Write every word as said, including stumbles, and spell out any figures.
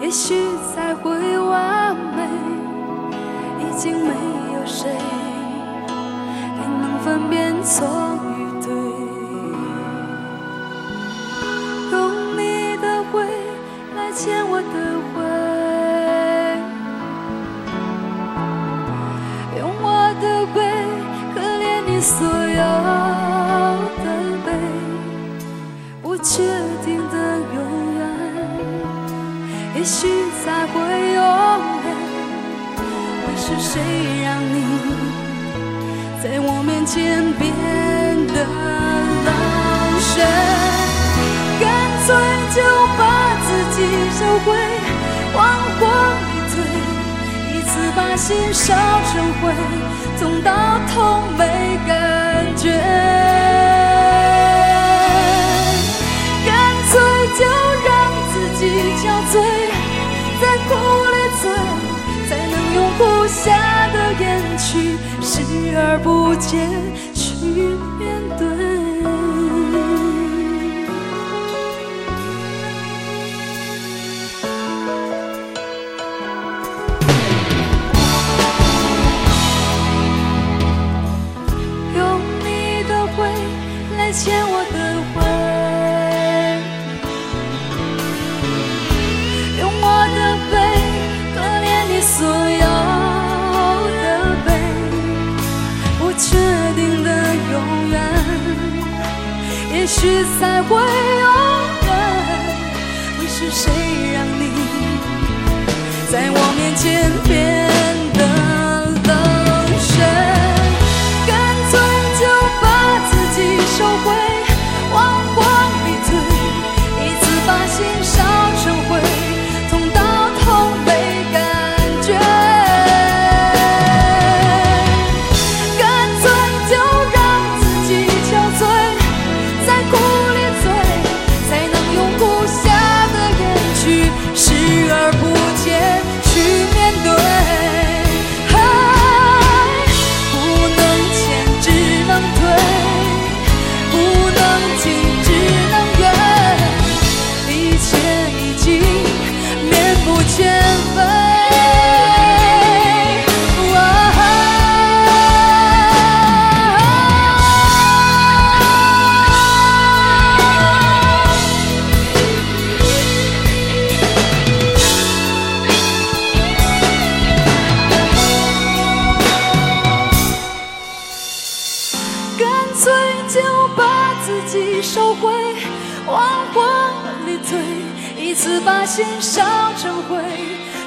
也许才会完美，已经没有谁还能分辨错与对。用你的灰来牵我的回，用我的背可怜你所有的悲，不确定的永远，也许才会永远。会是谁让你在我面前变得冷血？干脆就把自己收回，往火里推，一次把心烧成灰，痛到痛没感觉。干脆就让自己憔悴，在苦里醉，才能用哭下的眼去视而不见，去面对。用你的灰来牵我的回，用我的背可怜你所有的悲，不确定的永远，也许才会永远。会是谁让你在我面前变得冷血？干脆就把自己收回，往火里推，一次把心烧成灰，痛到痛没感觉。干脆就让自己憔悴，在苦里醉，才能用哭下的眼去视而不见，去面对。不能前只能退，不能进只能远，一切已经面目全非。干脆就把自己收回，往火里推，一次把心烧成灰，